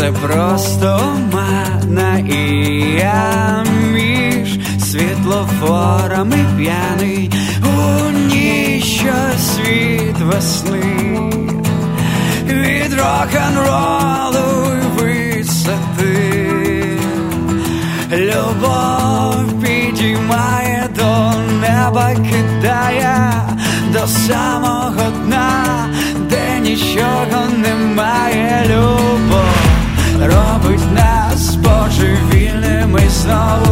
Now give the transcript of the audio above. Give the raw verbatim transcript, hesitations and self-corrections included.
це просто мана, і я між світлофорами п'яний у ніч, що світ весни, від рок-н-ролу й висоти. Любов підіймає до неба, кидає до самого дна, де нічого немає. Любов робить нас божевільними знову.